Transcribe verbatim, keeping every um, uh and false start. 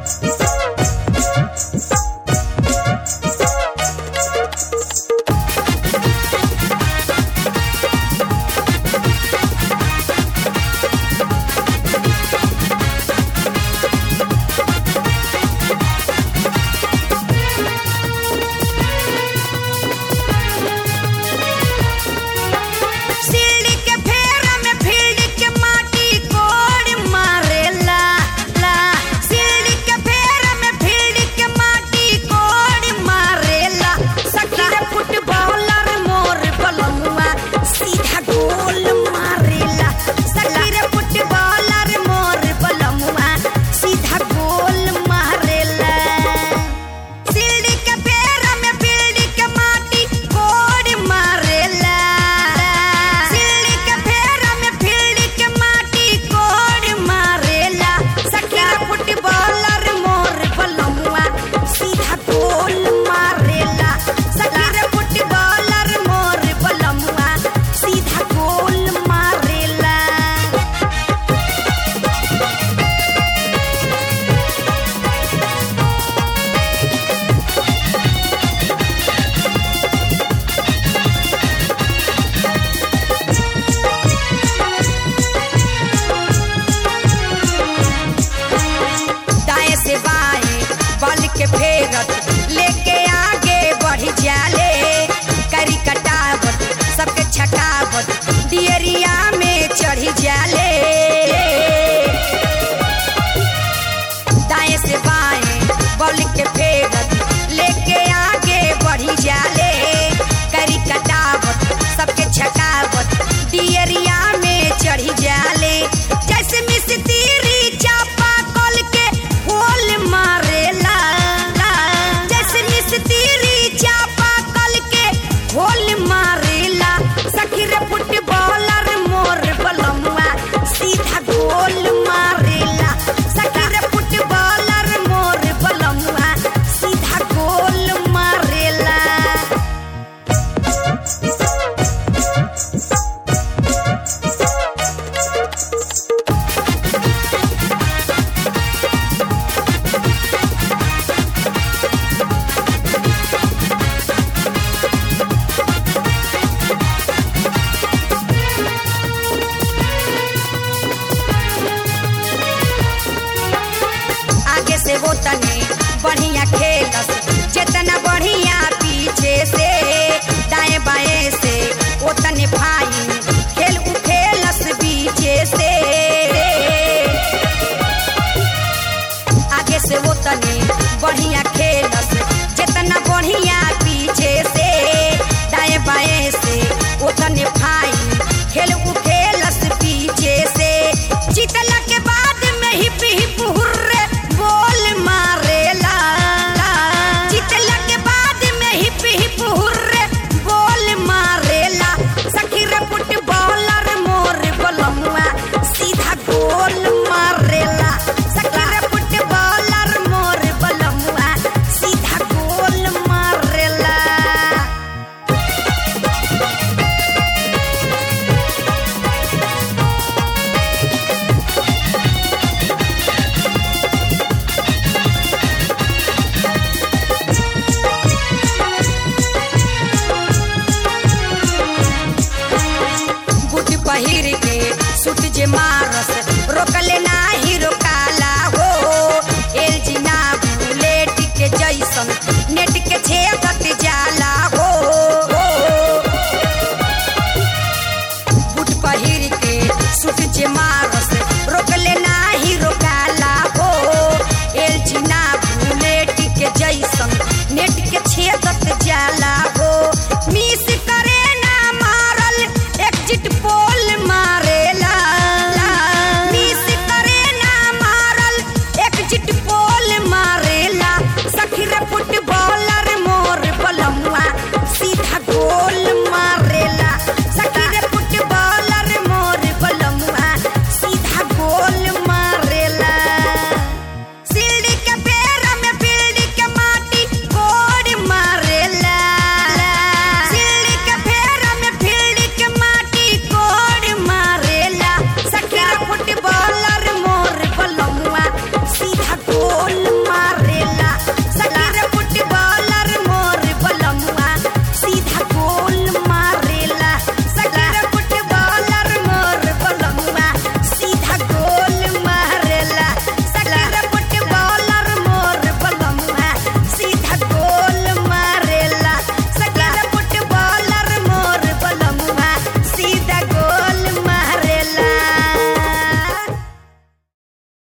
के फेरत लेके आगे बढ़ जाले, करी कटावत सबके छटावत दियरिया में चढ़ जाले। दाएं से बाएं बॉल के फेरत लेके आगे बढ़ जाले, करी कटावत सबके छटावत दियरिया में चढ़ जाले। जैसे मिस्त्री चापा कल के होल मारेला, जैसे मिस्त्री चापा कल के होल मारेला। सखी रे फुटबॉलर मोर बलमुआ सीधा गोल मारेला, सखी रे फुटबॉलर मोर बलमुआ सीधा गोल मारेला। आगे से वो तने बढ़िया खेलस, जितना बढ़िया पीछे से, दाएं बाएं से वो तने भाई खेल उ खेलस पीछे से। आगे से वो तने बढ़िया खेलस, जितना बढ़िया